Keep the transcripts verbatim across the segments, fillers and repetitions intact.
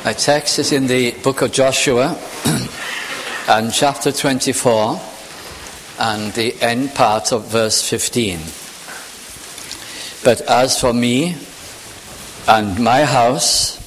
My text is in the book of Joshua and chapter twenty-four and the end part of verse fifteen. But as for me and my house,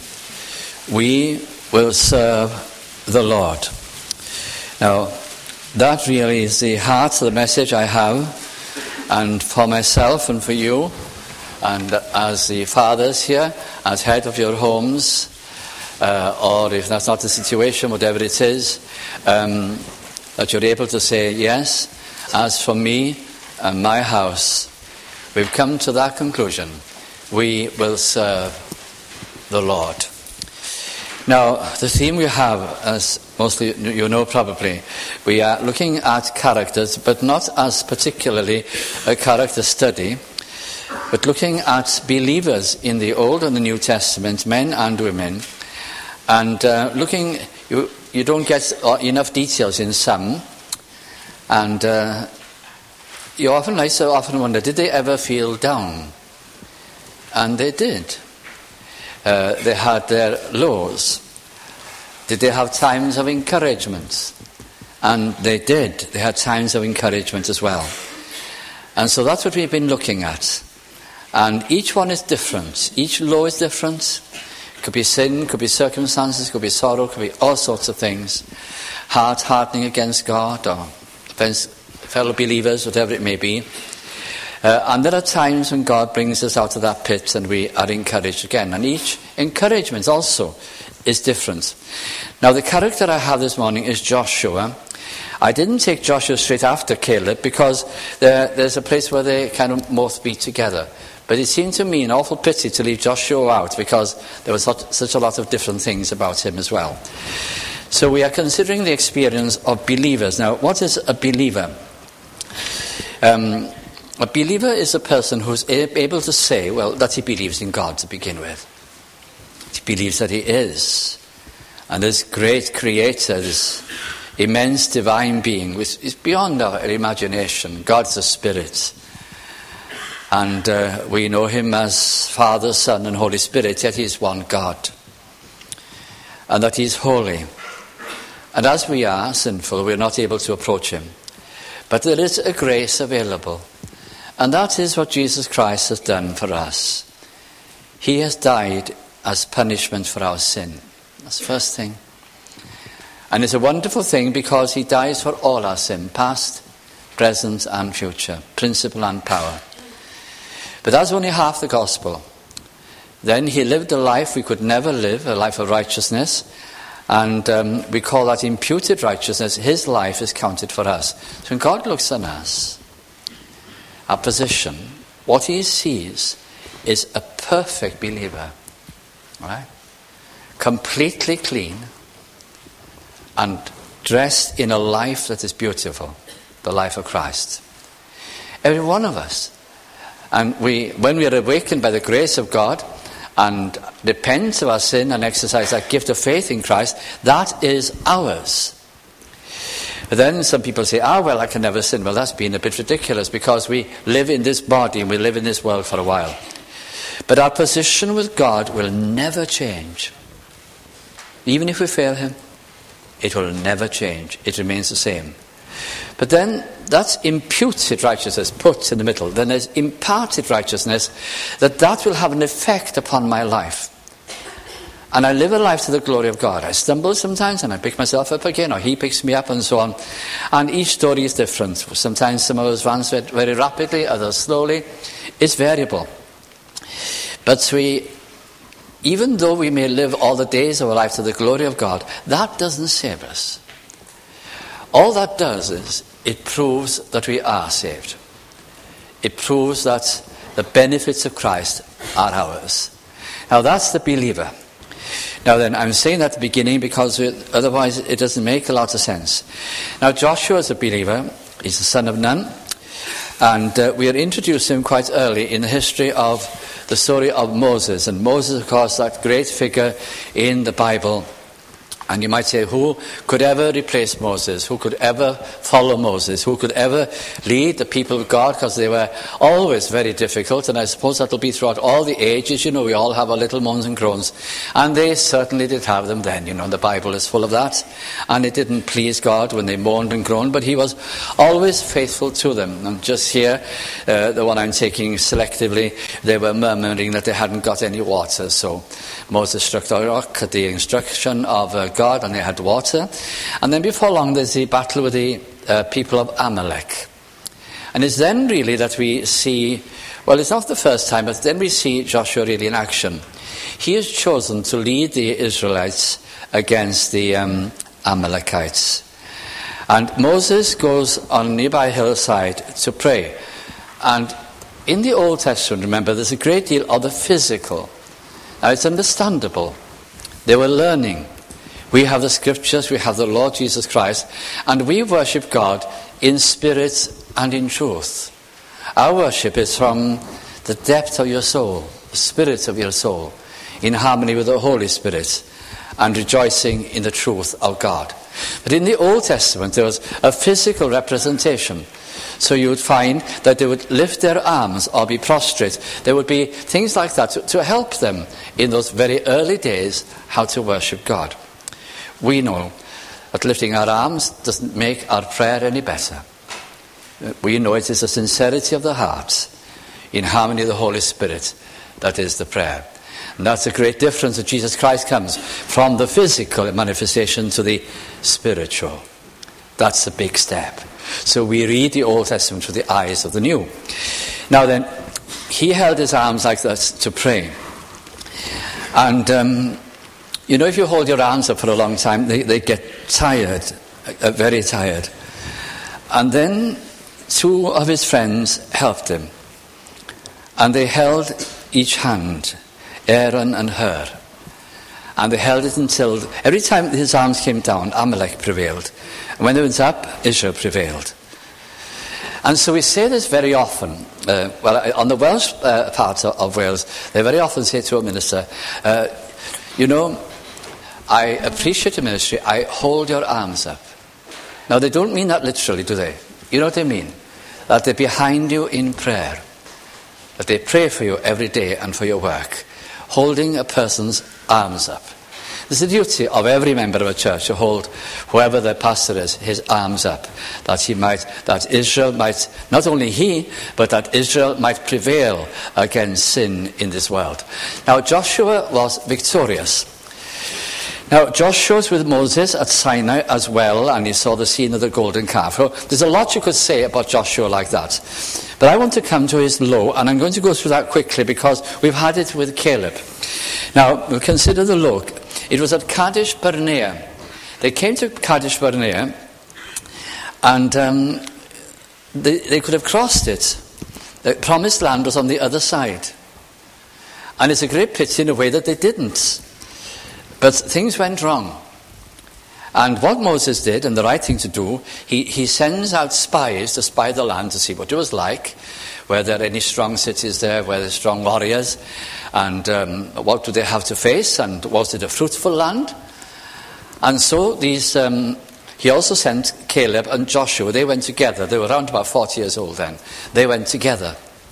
we will serve the Lord. Now, that really is the heart of the message I have, and for myself and for you, and as the fathers here, as head of your homes, uh, or if that's not the situation, whatever it is, um, that you're able to say, yes, as for me and my house, we've come to that conclusion. We will serve the Lord. Now, the theme we have, as mostly you know probably, we are looking at characters, but not as particularly a character study, but looking at believers in the Old and the New Testament, men and women, and uh, looking, you, you don't get enough details in some, and uh, you often, I so often wonder, did they ever feel down? And they did. Uh, they had their lows. Did they have times of encouragement? And they did. They had times of encouragement as well. And so that's what we've been looking at. And each one is different. Each low is different. Could be sin, could be circumstances, could be sorrow, could be all sorts of things. Heart hardening against God or against fellow believers, whatever it may be. Uh, and there are times when God brings us out of that pit and we are encouraged again. And each encouragement also is different. Now, the character I have this morning is Joshua. I didn't take Joshua straight after Caleb because there, there's a place where they kind of both be together. But it seemed to me an awful pity to leave Joshua out because there was such, such a lot of different things about him as well. So we are considering the experience of believers. Now, what is a believer? Um, a believer is a person who's able to say, well, that he believes in God to begin with. He believes that he is. And this great creator, this immense divine being, which is beyond our imagination. God's a spirit. And uh, we know him as Father, Son, and Holy Spirit, yet he is one God. And that he is holy. And as we are sinful, we are not able to approach him. But there is a grace available. And that is what Jesus Christ has done for us. He has died as punishment for our sin. That's the first thing. And it's a wonderful thing because he dies for all our sin, past, present, and future, principle and power. But that's only half the gospel. Then he lived a life we could never live, a life of righteousness. And um, we call that imputed righteousness. His life is counted for us. So when God looks on us, our position, what he sees is a perfect believer. Right? Completely clean and dressed in a life that is beautiful, the life of Christ. Every one of us. And we, when we are awakened by the grace of God and repent of our sin and exercise that gift of faith in Christ, that is ours. But then some people say, ah, well, I can never sin. Well, that's been a bit ridiculous because we live in this body and we live in this world for a while. But our position with God will never change. Even if we fail him, it will never change. It remains the same. But then that's imputed righteousness put in the middle. Then there's imparted righteousness, that that will have an effect upon my life. And I live a life to the glory of God. I stumble sometimes and I pick myself up again, or he picks me up and so on. And each story is different. Sometimes some of us advance very rapidly, others slowly. It's variable. But we, even though we may live all the days of our life to the glory of God, that doesn't save us. All that does is it proves that we are saved. It proves that the benefits of Christ are ours. Now that's the believer. Now then, I'm saying that at the beginning because it, otherwise it doesn't make a lot of sense. Now Joshua is a believer. He's the son of Nun. And uh, we are introduced to him quite early in the history of the story of Moses. And Moses, of course, that great figure in the Bible And you might say, who could ever replace Moses? Who could ever follow Moses? Who could ever lead the people of God? Because they were always very difficult, and I suppose that will be throughout all the ages. You know, we all have our little moans and groans. And they certainly did have them then. You know, the Bible is full of that. And it didn't please God when they moaned and groaned, but he was always faithful to them. And just here, uh, the one I'm taking selectively, they were murmuring that they hadn't got any water. So Moses struck the rock at the instruction of uh, God, and they had water. And then before long there's the battle with the uh, people of Amalek. And it's then really that we see, well, it's not the first time, but then we see Joshua really in action. He is chosen to lead the Israelites against the um, Amalekites. And Moses goes on a nearby hillside to pray. And in the Old Testament, remember, there's a great deal of the physical. Now it's understandable. They were learning. We have the scriptures, we have the Lord Jesus Christ, and we worship God in spirit and in truth. Our worship is from the depth of your soul, the spirit of your soul, in harmony with the Holy Spirit, and rejoicing in the truth of God. But in the Old Testament, there was a physical representation. So you would find that they would lift their arms or be prostrate. There would be things like that to, to help them in those very early days how to worship God. We know that lifting our arms doesn't make our prayer any better. We know it is the sincerity of the heart in harmony with the Holy Spirit that is the prayer. And that's a great difference that Jesus Christ comes from the physical manifestation to the spiritual. That's a big step. So we read the Old Testament through the eyes of the New. Now then, he held his arms like that to pray. And, um, you know, if you hold your arms up for a long time, they, they get tired, uh, very tired. And then two of his friends helped him. And they held each hand, Aaron and Hur. And they held it until, every time his arms came down, Amalek prevailed. And when they went up, Israel prevailed. And so we say this very often. Uh, well, on the Welsh uh, part of, of Wales, they very often say to a minister, uh, you know, I appreciate your ministry, I hold your arms up. Now, they don't mean that literally, do they? You know what they mean? That they're behind you in prayer. That they pray for you every day and for your work. Holding a person's arms up. It's the duty of every member of a church to hold whoever their pastor is, his arms up, that he might, that Israel might, not only he, but that Israel might prevail against sin in this world. Now Joshua was victorious. Now Joshua was with Moses at Sinai as well, and he saw the scene of the golden calf. So there's a lot you could say about Joshua like that. But I want to come to his low, and I'm going to go through that quickly because we've had it with Caleb. Now, we'll consider the low. It was at Kadesh Barnea. They came to Kadesh Barnea, and um, they, they could have crossed it. The promised land was on the other side. And it's a great pity in a way that they didn't. But things went wrong. And what Moses did, and the right thing to do, he, he sends out spies to spy the land to see what it was like, were there any strong cities there, were there strong warriors, and um, what do they have to face, and was it a fruitful land? And so these, um, he also sent Caleb and Joshua. They went together. They were around about forty years old then. They went together.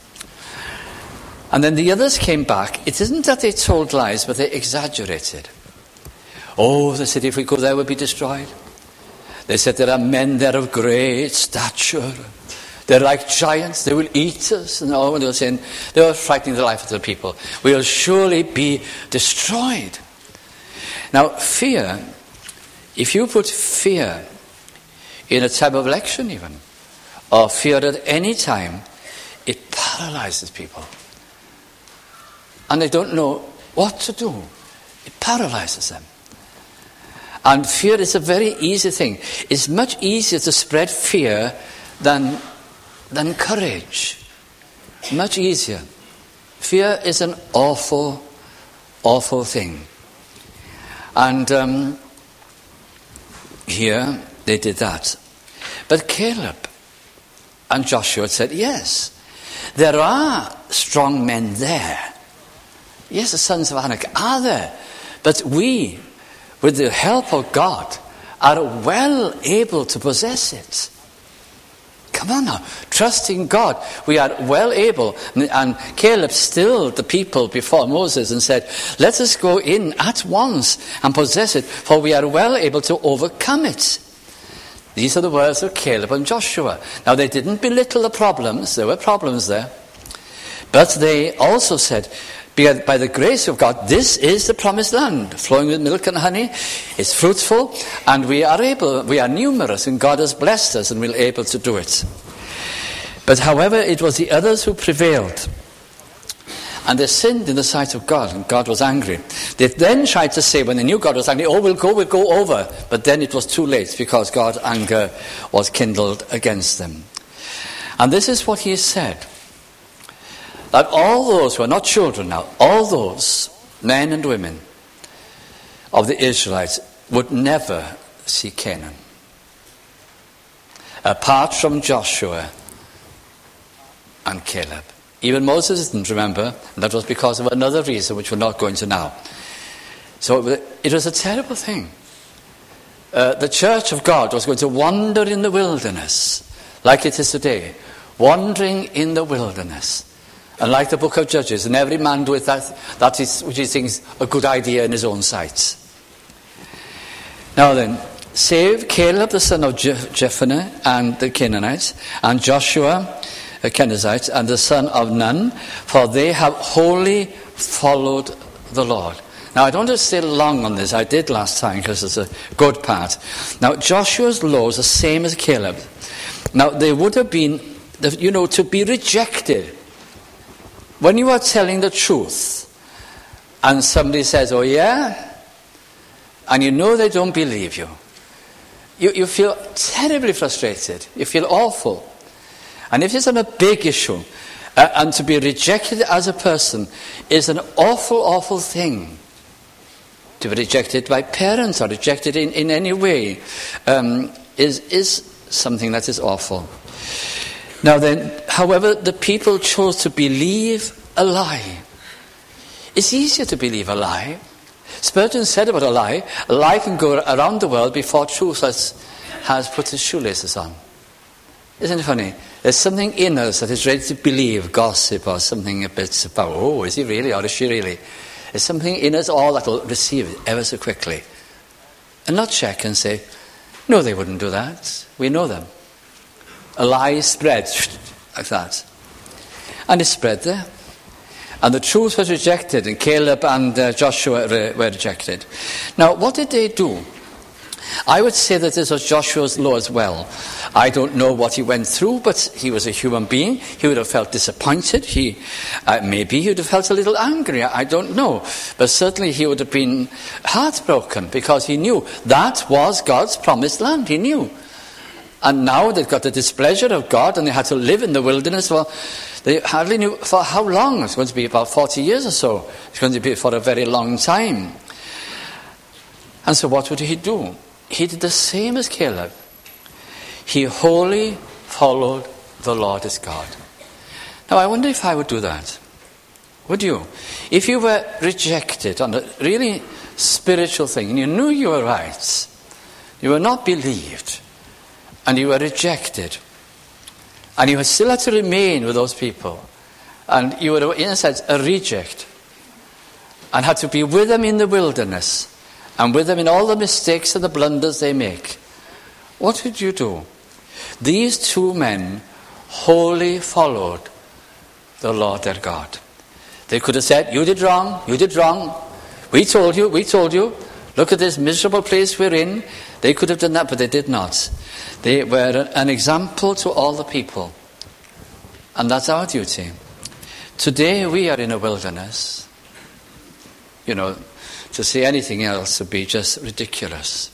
And then the others came back. It isn't that they told lies, but they exaggerated. Oh, the city, if we go there, will be destroyed. They said there are men there of great stature. They're like giants. They will eat us. And oh, they were saying, they were frightening the life of the people. We will surely be destroyed. Now, fear, if you put fear in a time of election even, or fear at any time, it paralyzes people. And they don't know what to do. It paralyzes them. And fear is a very easy thing. It's much easier to spread fear than, than courage. Much easier. Fear is an awful, awful thing. And um, here they did that. But Caleb and Joshua said, yes, there are strong men there. Yes, the sons of Anak are there. But we with the help of God, are well able to possess it. Come on now, trusting God, we are well able. And Caleb stilled the people before Moses and said, let us go in at once and possess it, for we are well able to overcome it. These are the words of Caleb and Joshua. Now they didn't belittle the problems, there were problems there. But they also said, by the grace of God, this is the promised land, flowing with milk and honey. It's fruitful, and we are able, we are numerous, and God has blessed us, and we're able to do it. But however, it was the others who prevailed, and they sinned in the sight of God, and God was angry. They then tried to say, when they knew God was angry, oh, we'll go, we'll go over. But then it was too late, because God's anger was kindled against them. And this is what he said. That all those who are not children now, all those men and women of the Israelites would never see Canaan. Apart from Joshua and Caleb. Even Moses didn't remember, and that was because of another reason which we're not going to now. So it was a terrible thing. Uh, the church of God was going to wander in the wilderness, like it is today, wandering in the wilderness. And like the book of Judges, and every man doeth that, that is, which he thinks a good idea in his own sight. Now then, save Caleb the son of Je- Jephunneh and the Canaanites, and Joshua the Kenizzite, and the son of Nun, for they have wholly followed the Lord. Now I don't want to stay long on this, I did last time because it's a good part. Now Joshua's law is the same as Caleb. Now they would have been, you know, to be rejected. When you are telling the truth and somebody says, oh yeah, and you know they don't believe you, you, you feel terribly frustrated. You feel awful. And if it's on a big issue, uh, and to be rejected as a person is an awful, awful thing. To be rejected by parents or rejected in, in any way um, is, is something that is awful. Now then, however, the people chose to believe a lie. It's easier to believe a lie. Spurgeon said about a lie, a lie can go around the world before truth has, has put his shoelaces on. Isn't it funny? There's something in us that is ready to believe gossip or something a bit about, oh, is he really or is she really? There's something in us all that will receive it ever so quickly. And not check and say, no, they wouldn't do that. We know them. A lie spreads like that. And it spread there. And the truth was rejected, and Caleb and uh, Joshua re- were rejected. Now, what did they do? I would say that this was Joshua's law as well. I don't know what he went through, but he was a human being. He would have felt disappointed. He, uh, maybe he would have felt a little angry. I don't know. But certainly he would have been heartbroken because he knew that was God's promised land. He knew. And now they've got the displeasure of God and they had to live in the wilderness for, they hardly knew for how long. It's going to be about forty years or so. It's going to be for a very long time. And so what would he do? He did the same as Caleb. He wholly followed the Lord his God. Now I wonder if I would do that. Would you? If you were rejected on a really spiritual thing and you knew you were right, you were not believed, and you were rejected, and you still had to remain with those people, and you were in a sense a reject, and had to be with them in the wilderness, and with them in all the mistakes and the blunders they make, what would you do? These two men wholly followed the Lord their God. They could have said, you did wrong, you did wrong, we told you, we told you, look at this miserable place we're in. They could have done that, but they did not. They were an example to all the people. And that's our duty. Today we are in a wilderness. You know, to say anything else would be just ridiculous.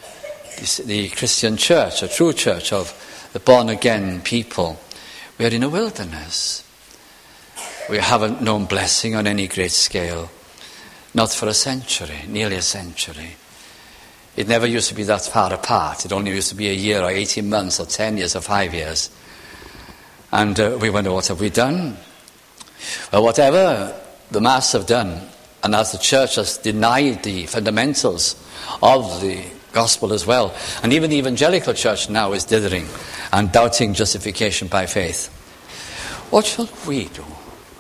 The Christian church, a true church of the born-again people, we are in a wilderness. We haven't known blessing on any great scale. Not for a century, nearly a century. It never used to be that far apart. It only used to be a year or eighteen months or ten years or five years. And uh, we wonder, what have we done? Well, whatever the Mass have done, and as the church has denied the fundamentals of the gospel as well, and even the evangelical church now is dithering and doubting justification by faith, what shall we do?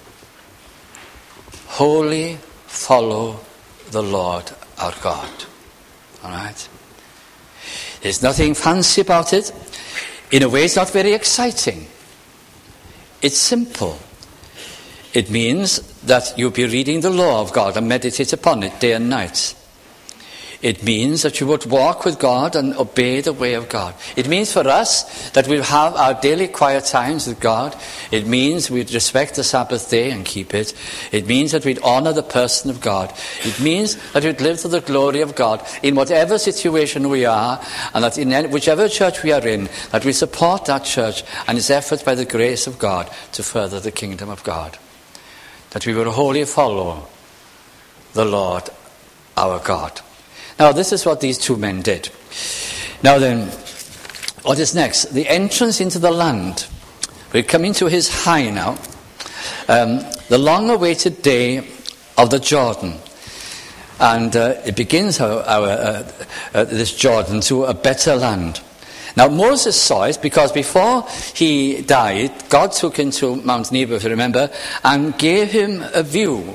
Wholly follow the Lord our God. All right? There's nothing fancy about it. In a way, it's not very exciting. It's simple. It means that you'll be reading the law of God and meditate upon it day and night. It means that you would walk with God and obey the way of God. It means for us that we'll have our daily quiet times with God. It means we'd respect the Sabbath day and keep it. It means that we'd honor the person of God. It means that we'd live to the glory of God in whatever situation we are, and that in any, whichever church we are in, that we support that church and its efforts by the grace of God to further the kingdom of God. That we will wholly follow the Lord our God. Now, this is what these two men did. Now then, what is next? The entrance into the land. We're coming to his high now. Um, the long-awaited day of the Jordan. And uh, it begins our, our, uh, uh, this Jordan to a better land. Now, Moses saw it because before he died, God took him to Mount Nebo, if you remember, and gave him a view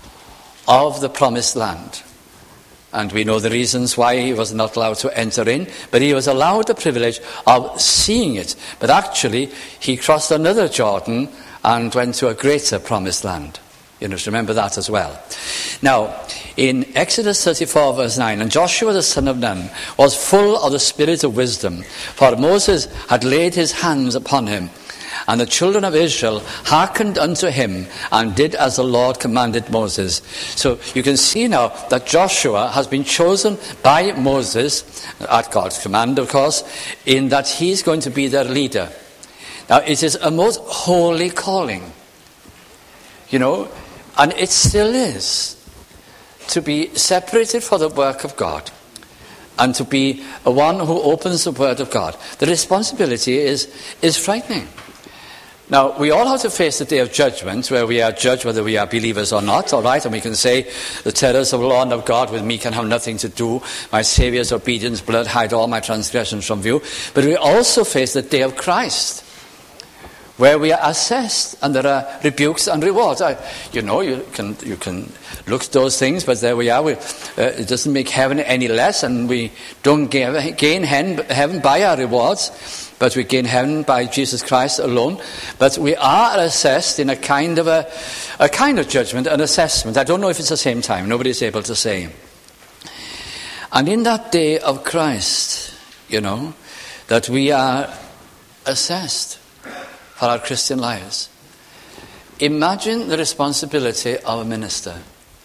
of the promised land. And we know the reasons why he was not allowed to enter in, but he was allowed the privilege of seeing it. But actually, he crossed another Jordan and went to a greater promised land. You must remember that as well. Now, in Exodus thirty-four, verse nine, and Joshua the son of Nun was full of the spirit of wisdom, for Moses had laid his hands upon him. And the children of Israel hearkened unto him and did as the Lord commanded Moses. So you can see now that Joshua has been chosen by Moses, at God's command of course, in that he's going to be their leader. Now it is a most holy calling, you know, and it still is, to be separated for the work of God and to be a one who opens the word of God. The responsibility is, is frightening. Now, we all have to face the day of judgment, where we are judged whether we are believers or not, all right? And we can say, the terrors of the law and of God with me can have nothing to do. My Saviour's obedience, blood, hide all my transgressions from view. But we also face the day of Christ, where we are assessed, and there are rebukes and rewards. I, you know, you can you can look at those things, but there we are. We, uh, it doesn't make heaven any less, and we don't gain, gain heaven by our rewards. But we gain heaven by Jesus Christ alone. But we are assessed in a kind of a, a kind of judgment, an assessment. I don't know if it's the same time. Nobody is able to say. And in that day of Christ, you know, that we are assessed for our Christian lives. Imagine the responsibility of a minister.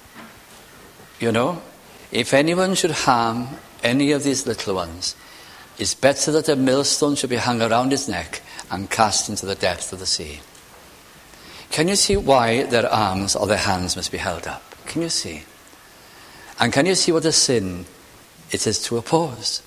You know, if anyone should harm any of these little ones, it's better that a millstone should be hung around his neck and cast into the depths of the sea. Can you see why their arms or their hands must be held up? Can you see? And can you see what a sin it is to oppose?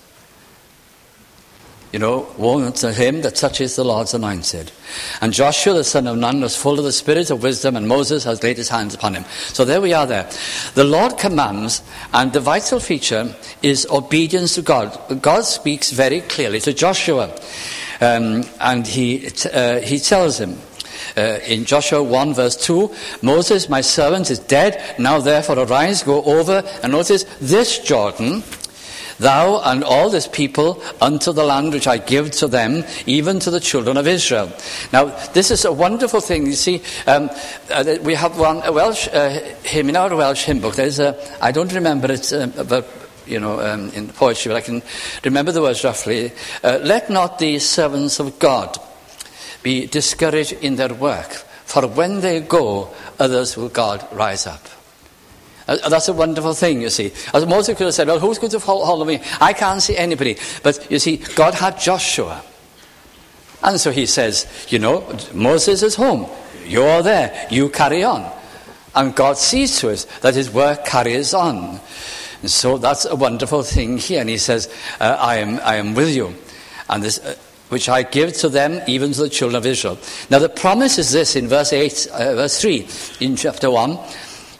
You know, woe to him that touches the Lord's anointed. And Joshua the son of Nun was full of the spirit of wisdom, and Moses has laid his hands upon him. So there we are there. The Lord commands, and the vital feature is obedience to God. God speaks very clearly to Joshua. Um, and he, uh, he tells him, Uh, in Joshua one verse two, Moses, my servant, is dead. Now therefore arise, go over, and notice this Jordan, thou and all this people, unto the land which I give to them, even to the children of Israel. Now, this is a wonderful thing. You see, um, uh, we have one a Welsh uh, hymn in our Welsh hymn book. There's a, I don't remember it, uh, but you know, um, in poetry, but I can remember the words roughly. Uh, Let not the servants of God be discouraged in their work, for when they go, others will God rise up. Uh, that's a wonderful thing, you see. As Moses could have said, well, who's going to follow me? I can't see anybody. But you see, God had Joshua. And so he says, you know, Moses is home. You're there. You carry on. And God sees to it that his work carries on. And so that's a wonderful thing here. And he says, uh, I am I am with you. And this... Uh, which I give to them, even to the children of Israel. Now the promise is this in verse eight, uh, verse three, in chapter one.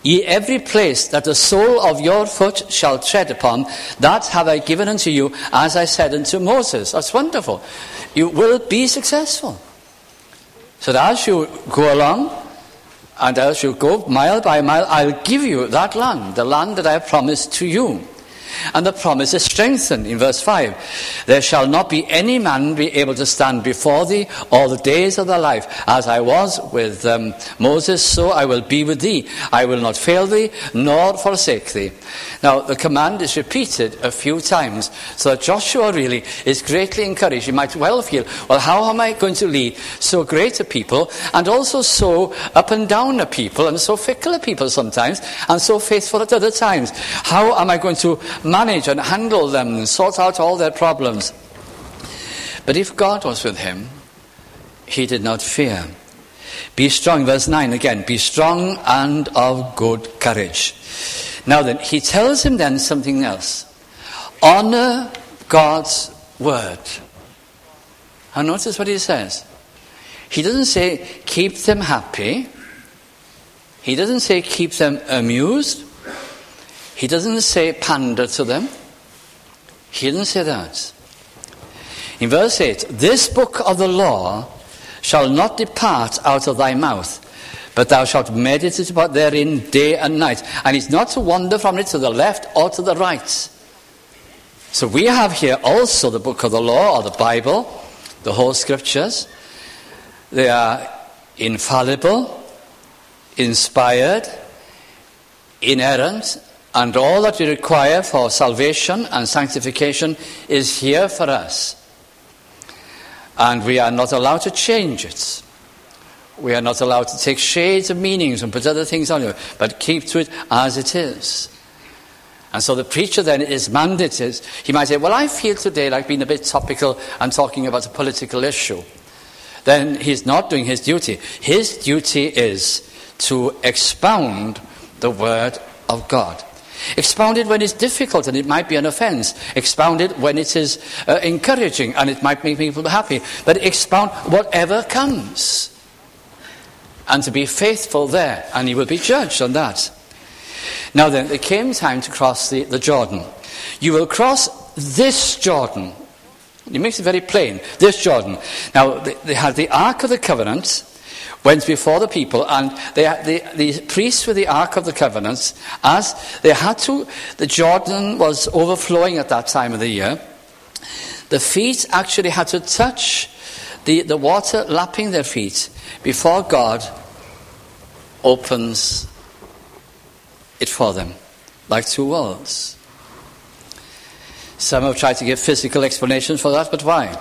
Ye every place that the sole of your foot shall tread upon, that have I given unto you, as I said unto Moses. That's wonderful. You will be successful. So that as you go along, and as you go mile by mile, I'll give you that land, the land that I have promised to you. And the promise is strengthened in verse five. There shall not be any man be able to stand before thee all the days of thy life. As I was with um, Moses, so I will be with thee. I will not fail thee, nor forsake thee. Now, the command is repeated a few times, so that Joshua really is greatly encouraged. He might well feel, well, how am I going to lead so great a people, and also so up and down a people, and so fickle a people sometimes, and so faithful at other times? How am I going to manage and handle them and sort out all their problems? But if God was with him, he did not fear. Be strong, verse nine again, be strong and of good courage. Now then, he tells him then something else. Honor God's word. And notice what he says. He doesn't say keep them happy. He doesn't say keep them amused. He doesn't say pander to them. He didn't say that. In verse eight, this book of the law shall not depart out of thy mouth, but thou shalt meditate about therein day and night. And it's not to wander from it to the left or to the right. So we have here also the book of the law, or the Bible, the whole scriptures. They are infallible, inspired, inerrant, and all that we require for salvation and sanctification is here for us. And we are not allowed to change it. We are not allowed to take shades of meanings and put other things on it, but keep to it as it is. And so the preacher then is mandated. He might say, well, I feel today like being a bit topical and talking about a political issue. Then he's not doing his duty. His duty is to expound the word of God. Expound it when it's difficult and it might be an offense. Expound it when it is uh, encouraging and it might make people happy. But expound whatever comes. And to be faithful there, and he will be judged on that. Now then, there came time to cross the, the Jordan. You will cross this Jordan. He makes it very plain, this Jordan. Now, they, they had the Ark of the Covenant, went before the people, and they, the, the priests with the Ark of the Covenant, as they had to, the Jordan was overflowing at that time of the year. The feet actually had to touch the, the water lapping their feet before God opens it for them, like two walls. Some have tried to give physical explanations for that, but why?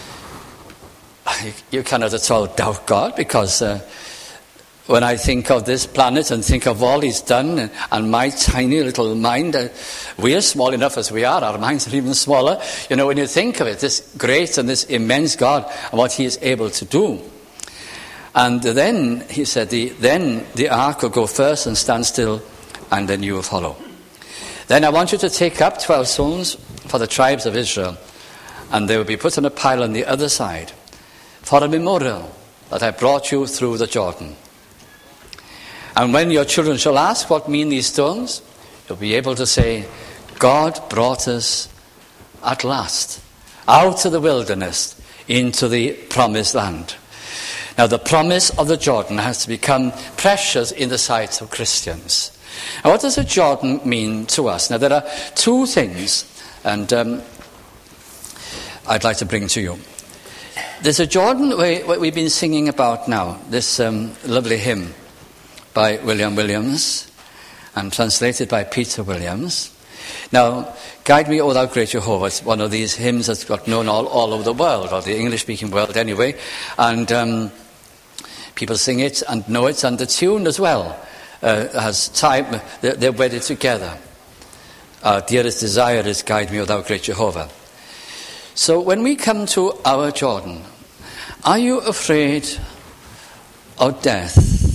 You cannot at all doubt God, because uh, when I think of this planet and think of all he's done, and, and my tiny little mind, uh, we are small enough as we are, our minds are even smaller. You know, when you think of it, this great and this immense God and what he is able to do. And then, he said, the, then the ark will go first and stand still, and then you will follow. Then I want you to take up twelve stones for the tribes of Israel, and they will be put on a pile on the other side, for a memorial that I brought you through the Jordan. And when your children shall ask what mean these stones, you'll be able to say, God brought us at last out of the wilderness into the promised land. Now, the promise of the Jordan has to become precious in the sight of Christians. Now, what does the Jordan mean to us? Now, there are two things, and um, I'd like to bring to you. There's a Jordan we, we've been singing about now, this um, lovely hymn by William Williams and translated by Peter Williams. Now, Guide Me, O Thou Great Jehovah, it's one of these hymns that's got known all, all over the world, or the English-speaking world anyway, and um, people sing it and know it, and the tune as well uh, has time, they're, they're wedded together. Our dearest desire is Guide Me, O Thou Great Jehovah. So when we come to our Jordan, are you afraid of death?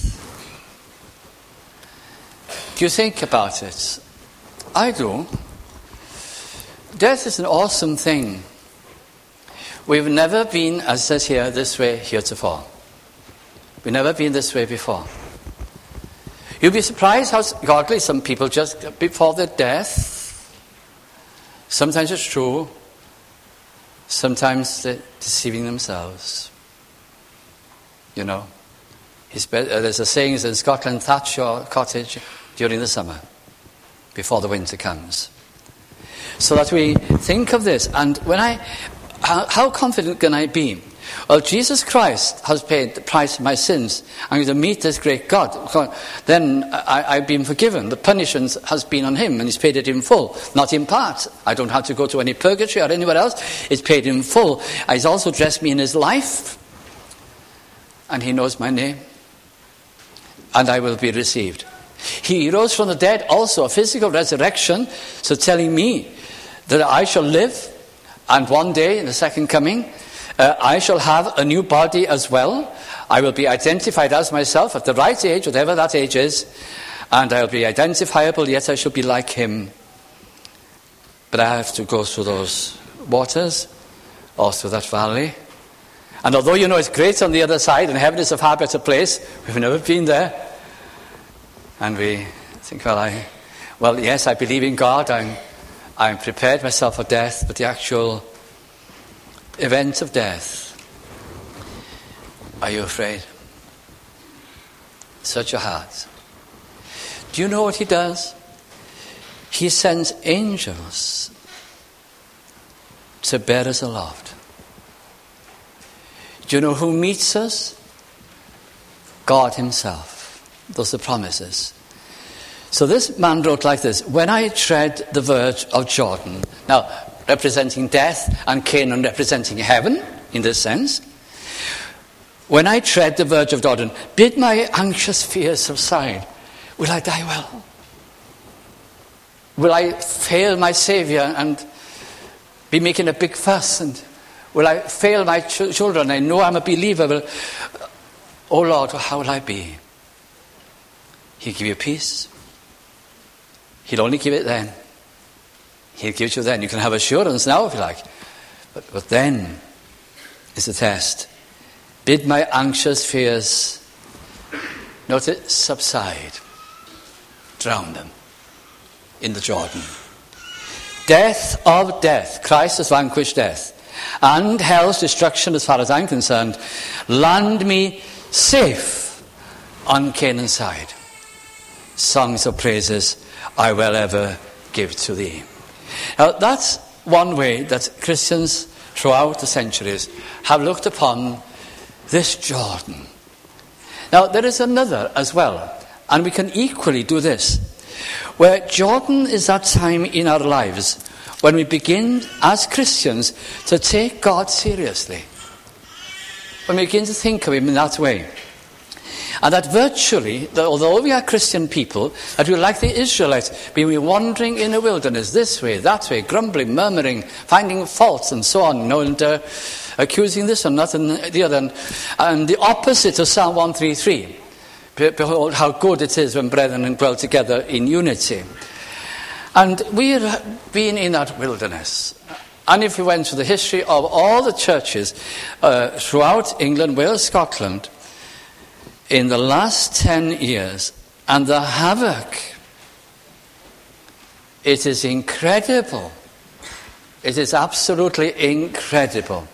Do you think about it? I do. Death is an awesome thing. We've never been, as it says here, this way heretofore. We've never been this way before. You'll be surprised how godly some people just before their death. Sometimes it's true. Sometimes they're deceiving themselves. You know. It's better, there's a saying in Scotland, thatch your cottage during the summer, before the winter comes. So that we think of this. And when I, how, how confident can I be? Well, Jesus Christ has paid the price of my sins. I'm going to meet this great God. Then I, I've been forgiven. The punishment has been on him, and he's paid it in full, not in part. I don't have to go to any purgatory or anywhere else. It's paid in full. He's also dressed me in his life, and he knows my name, and I will be received. He rose from the dead, also a physical resurrection, so telling me that I shall live, and one day in the second coming, Uh, I shall have a new body as well. I will be identified as myself at the right age, whatever that age is, and I'll be identifiable, yet I shall be like him. But I have to go through those waters, or through that valley. And although you know it's great on the other side, and heaven is a far better place, we've never been there. And we think, well, I, well, yes, I believe in God. I'm, I'm prepared myself for death, but the actual event of death, are you afraid? Search your hearts. Do you know what he does? He sends angels to bear us aloft. Do you know who meets us? God himself. Those are the promises. So this man wrote like this: when I tread the verge of Jordan. Now, representing death, and Canaan representing heaven, in this sense. When I tread the verge of Jordan, bid my anxious fears subside. Will I die well? Will I fail my Saviour and be making a big fuss? And will I fail my ch- children? I know I'm a believer. Will, oh Lord, how will I be? He'll give you peace. He'll only give it then. He'll give it you then. You can have assurance now if you like. But, but then is the test. Bid my anxious fears, note it, subside. Drown them in the Jordan. Death of death. Christ has vanquished death. And hell's destruction, as far as I'm concerned. Land me safe on Canaan's side. Songs of praises I will ever give to thee. Now, that's one way that Christians throughout the centuries have looked upon this Jordan. Now, there is another as well, and we can equally do this, where Jordan is that time in our lives when we begin, as Christians, to take God seriously. When we begin to think of him in that way. And that virtually, that although we are Christian people, that we're like the Israelites, being wandering in the wilderness, this way, that way, grumbling, murmuring, finding faults and so on, you know, and uh, accusing this and that and the other. And, and the opposite of Psalm one thirty-three. Behold how good it is when brethren dwell together in unity. And we've been in that wilderness. And if we went to the history of all the churches uh, throughout England, Wales, Scotland, in the last ten years, and the havoc, it is incredible. It is absolutely incredible.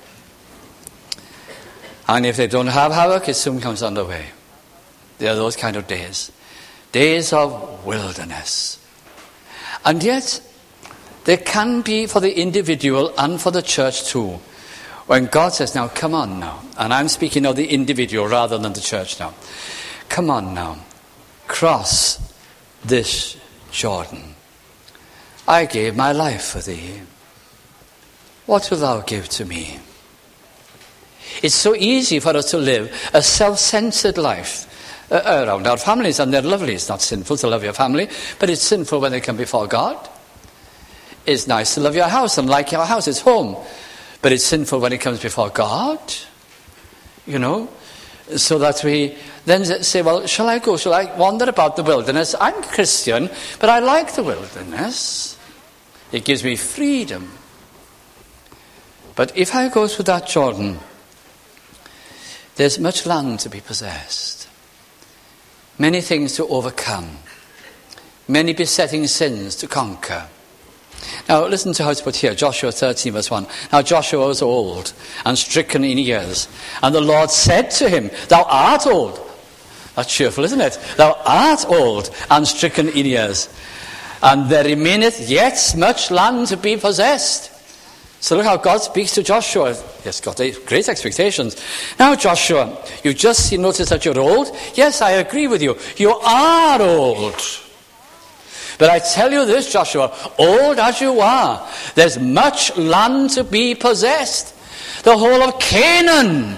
And if they don't have havoc, it soon comes on the way. There are those kind of days. Days of wilderness. And yet, there can be for the individual and for the church too, when God says, now come on now, and I'm speaking of the individual rather than the church now. Come on now, cross this Jordan. I gave my life for thee. What wilt thou give to me? It's so easy for us to live a self-centered life uh, around our families, and they're lovely. It's not sinful to love your family, but it's sinful when they come before God. It's nice to love your house and like your house, it's home. But it's sinful when it comes before God, you know, so that we then say, well, shall I go? Shall I wander about the wilderness? I'm Christian, but I like the wilderness. It gives me freedom. But if I go through that Jordan, there's much land to be possessed. many things to overcome, many besetting sins to conquer. Now listen to how it's put here, Joshua thirteen verse one. Now Joshua was old and stricken in years, and the Lord said to him, thou art old. That's cheerful, isn't it? Thou art old and stricken in years, and there remaineth yet much land to be possessed. So look how God speaks to Joshua. He's got great expectations. Now Joshua, you just noticed that you're old. Yes, I agree with you. You are old. But I tell you this, Joshua, old as you are, there's much land to be possessed. The whole of Canaan.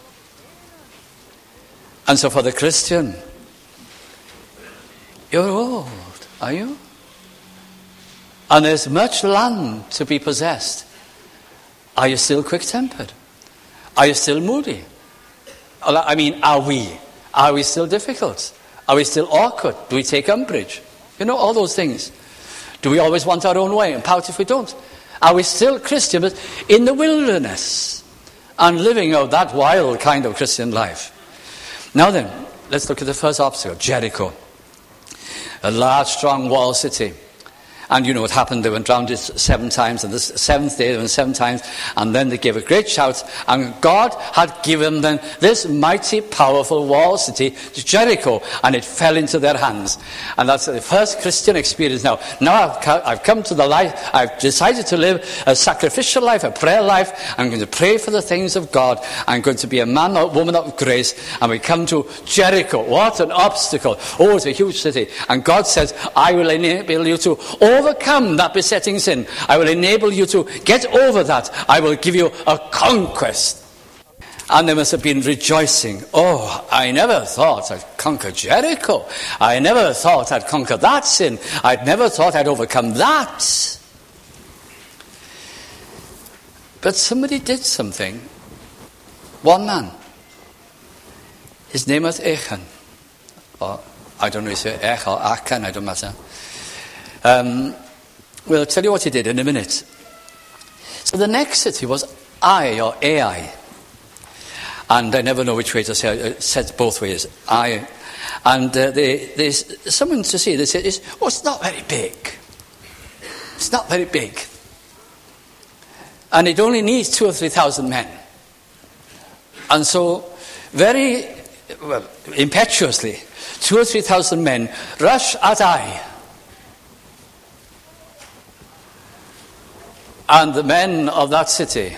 And so for the Christian, you're old, are you? And there's much land to be possessed. Are you still quick-tempered? Are you still moody? I mean, are we? Are we still difficult? Are we still awkward? Do we take umbrage? You know, all those things. Do we always want our own way and pout if we don't? Are we still Christian, but in the wilderness and living out that wild kind of Christian life? Now then, let's look at the first obstacle, Jericho. A large, strong walled city. And you know what happened, they went round it seven times, and the seventh day they went seven times, and then they gave a great shout, and God had given them this mighty, powerful walled city, Jericho, and it fell into their hands. And that's the first Christian experience now. Now I've, I've come to the life, I've decided to live a sacrificial life, a prayer life. I'm going to pray for the things of God. I'm going to be a man or woman of grace, and we come to Jericho. What an obstacle. Oh, it's a huge city. And God says, I will enable you to overcome that besetting sin. I will enable you to get over that. I will give you a conquest. And they must have been rejoicing. Oh, I never thought I'd conquer Jericho. I never thought I'd conquer that sin. I'd never thought I'd overcome that. But somebody did something. One man. His name was Achan. Or, I don't know if it's Ech or Achan, I don't matter. Um, well, I'll tell you what he did in a minute. So the next city was Ai, or Ai. And I never know which way to say it. It's said both ways. Ai. And uh, they, they, someone to see, they said, oh, it's not very big. It's not very big. And it only needs two or three thousand men. And so, very well, impetuously, two or three thousand men rush at Ai. And the men of that city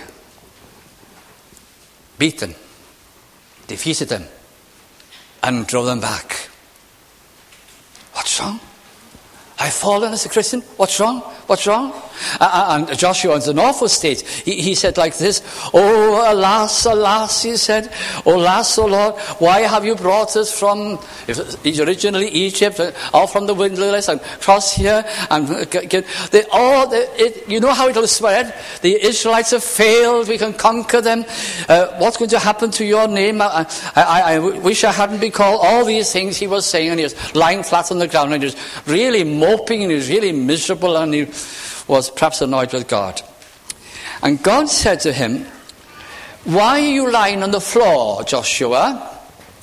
beat them, defeated them, and drove them back. What's wrong? I've fallen as a Christian. What's wrong? What's wrong? Uh, and Joshua is in an awful state. He, he said like this, oh, alas, alas, he said, oh, alas, oh Lord, why have you brought us from originally Egypt, or from the wilderness, and cross here, and get, they, oh, they, it, you know how it will spread? The Israelites have failed, we can conquer them. Uh, what's going to happen to your name? I, I, I wish I hadn't been called. All these things he was saying, and he was lying flat on the ground, and he was really moping, and he was really miserable, and he was perhaps annoyed with God. And God said to him, why are you lying on the floor, Joshua?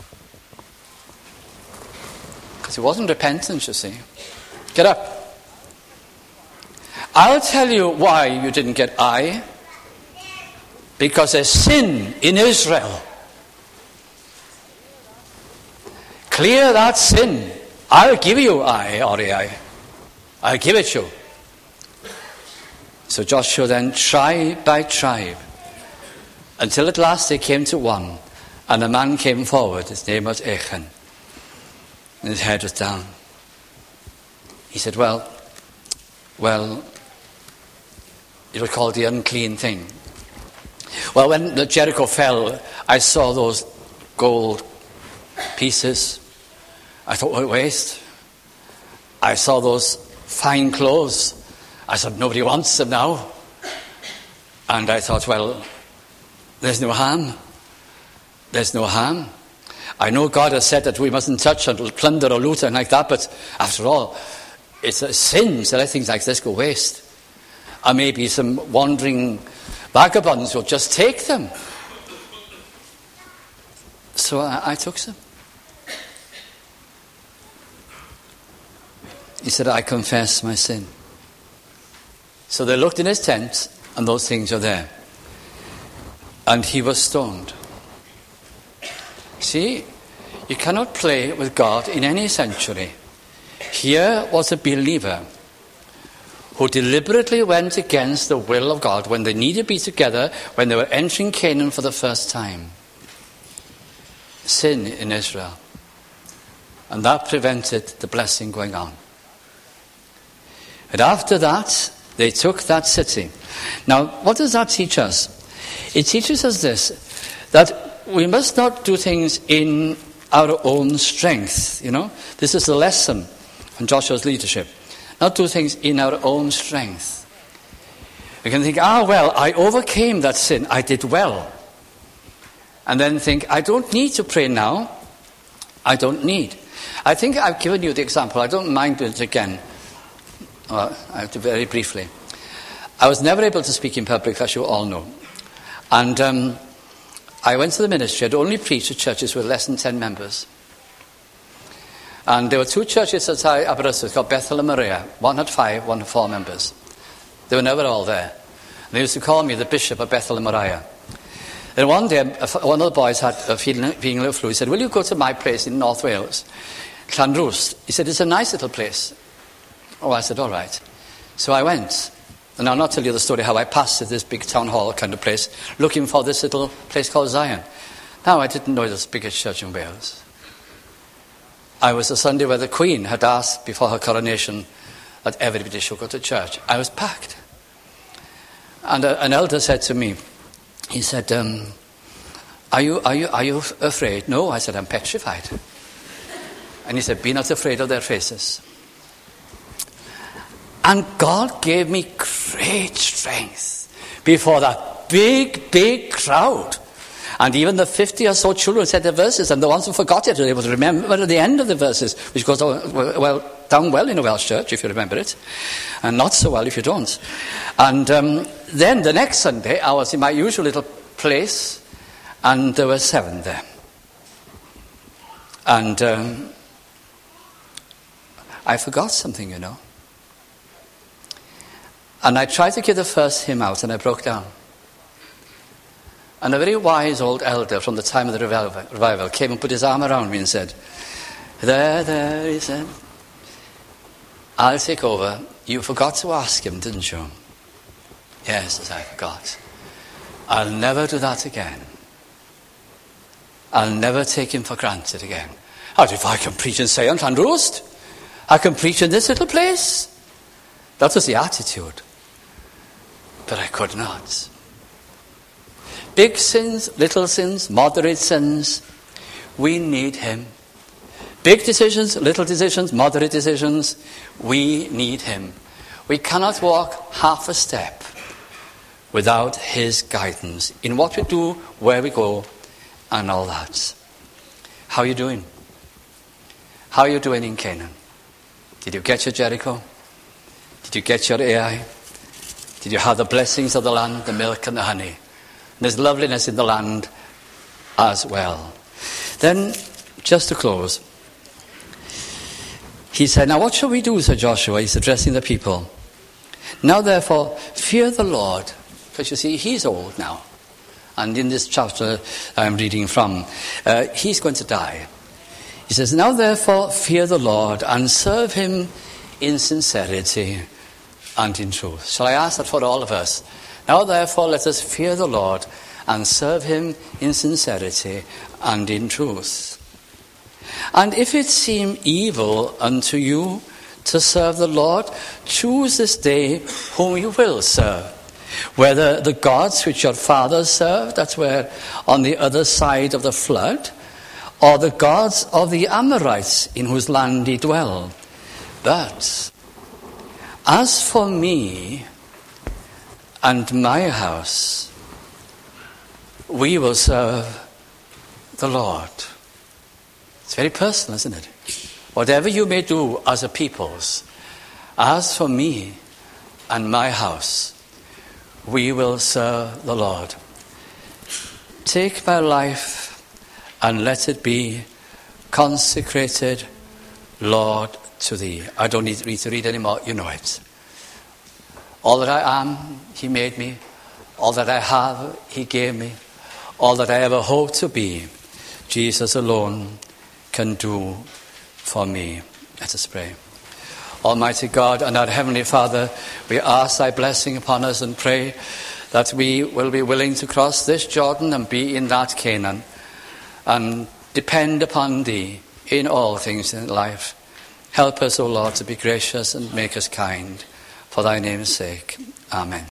Because he wasn't repentant, you see. Get up. I'll tell you why you didn't get Ai. Because there's sin in Israel. Clear that sin. I'll give you Ai, or Ai. I'll give it you. So Joshua then, tribe by tribe, until at last they came to one, and a man came forward. His name was Achan, and his head was down. He said, well, well, it was called the unclean thing. Well, when the Jericho fell, I saw those gold pieces. I thought, what a waste. I saw those fine clothes. I said, nobody wants them now. And I thought, well, there's no harm. There's no harm. I know God has said that we mustn't touch or plunder or loot and like that, but after all, it's a sin to let things like this go waste. Or maybe some wandering vagabonds will just take them. So I, I took them. he said, I confess my sin. So they looked in his tent, and those things were there. And he was stoned. See, you cannot play with God in any century. Here was a believer who deliberately went against the will of God when they needed to be together, when they were entering Canaan for the first time. Sin in Israel. And that prevented the blessing going on. And after that, they took that city. Now, what does that teach us? It teaches us this, that we must not do things in our own strength, you know. This is the lesson from Joshua's leadership. Not do things in our own strength. We can think, ah, well, I overcame that sin. I did well. And then think, I don't need to pray now. I don't need. I think I've given you the example. I don't mind doing it again. Well, I have to very briefly. I was never able to speak in public, as you all know. And um, I went to the ministry. I'd only preached at churches with less than ten members. And there were two churches at Aberystwyth called Bethel and Maria. One had five, one had four members. They were never all there. And they used to call me the bishop of Bethel and Maria. And one day, one of the boys had a feeling, feeling a little flu. He said, will you go to my place in North Wales, Llanrwst? He said, it's a nice little place. Oh, I said, all right. So I went. And I'll not tell you the story how I passed at this big town hall kind of place, looking for this little place called Zion. Now, I didn't know it was the biggest church in Wales. I was the Sunday where the Queen had asked before her coronation that everybody should go to church. I was packed. And a, an elder said to me, he said, um, are you, are you, are you afraid? No, I said, I'm petrified. And he said, be not afraid of their faces. And God gave me great strength before that big, big crowd. And even the fifty or so children said the verses, and the ones who forgot it were able to remember at the end of the verses, which goes well down well in a Welsh church, if you remember it, and not so well if you don't. And um, then the next Sunday, I was in my usual little place, and there were seven there. And um, I forgot something, you know. And I tried to get the first hymn out, and I broke down. And a very wise old elder from the time of the revival came and put his arm around me and said, there, there, he said, I'll take over. You forgot to ask him, didn't you? Yes, I forgot. I'll never do that again. I'll never take him for granted again. How if I can preach and say on Llanrwst? I can preach in this little place? That was the attitude. But I could not. Big sins, little sins, moderate sins, we need him. Big decisions, little decisions, moderate decisions, we need him. We cannot walk half a step without his guidance in what we do, where we go, and all that. How are you doing? How are you doing in Canaan? Did you get your Jericho? Did you get your Ai? Did you have the blessings of the land, the milk and the honey? There's loveliness in the land as well. Then, just to close, he said, now what shall we do, said Joshua? He's addressing the people. Now therefore, fear the Lord. Because you see, he's old now. And in this chapter I'm reading from, uh, he's going to die. He says, now therefore, fear the Lord and serve him in sincerity and in truth. Shall I ask that for all of us? Now therefore let us fear the Lord and serve him in sincerity and in truth. And if it seem evil unto you to serve the Lord, choose this day whom you will serve. Whether the gods which your fathers served, that were on the other side of the flood, or the gods of the Amorites in whose land ye dwell. But as for me and my house, we will serve the Lord. It's very personal, isn't it? Whatever you may do as a peoples, as for me and my house, we will serve the Lord. Take my life and let it be consecrated, Lord, to thee. I don't need to read, to read anymore. You know it. All that I am, he made me. All that I have, he gave me. All that I ever hope to be, Jesus alone can do for me. Let us pray. Almighty God and our Heavenly Father, we ask thy blessing upon us and pray that we will be willing to cross this Jordan and be in that Canaan and depend upon thee in all things in life. Help us, O Lord, to be gracious and make us kind. For thy name's sake. Amen.